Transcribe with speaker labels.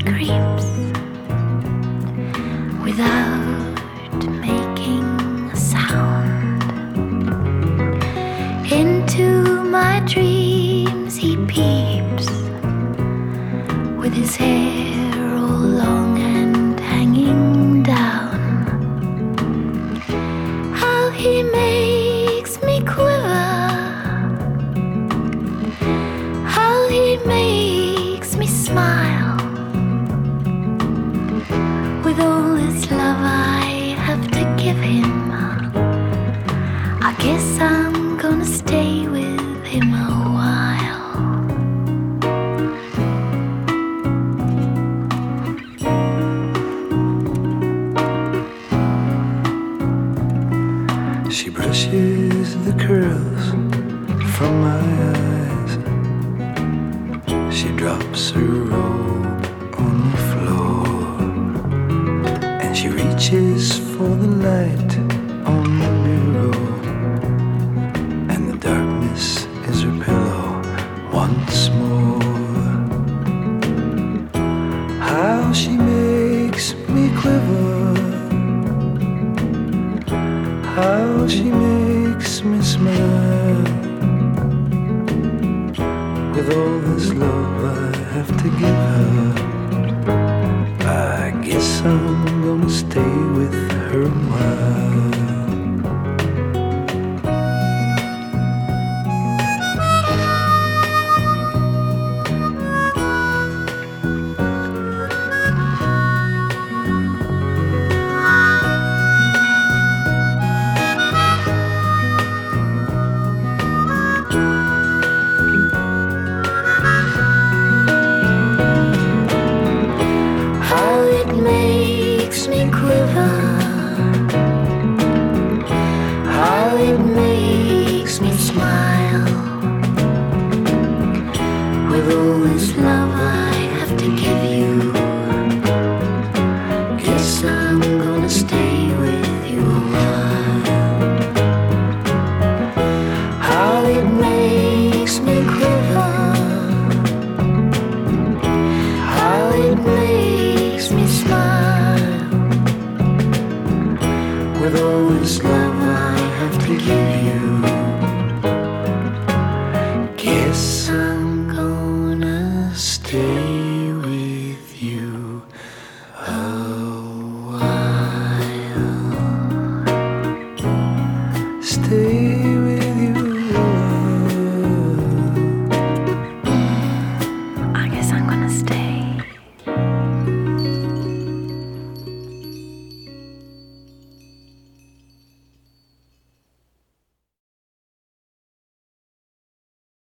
Speaker 1: creeps without making a sound. Into my dreams he peeps with his hair all long and hanging down. How he makes me quiver, how he makes me smile. With all this love I have to give him, I guess I'm gonna stay with him a while.
Speaker 2: She brushes the curls from my eyes. She drops her robe on the floor, and she reaches for the light on the bureau, and the darkness is her pillow once more. How she makes me quiver, how she makes me smile. With all this love I have to give her, I guess I'm gonna stay with her a while.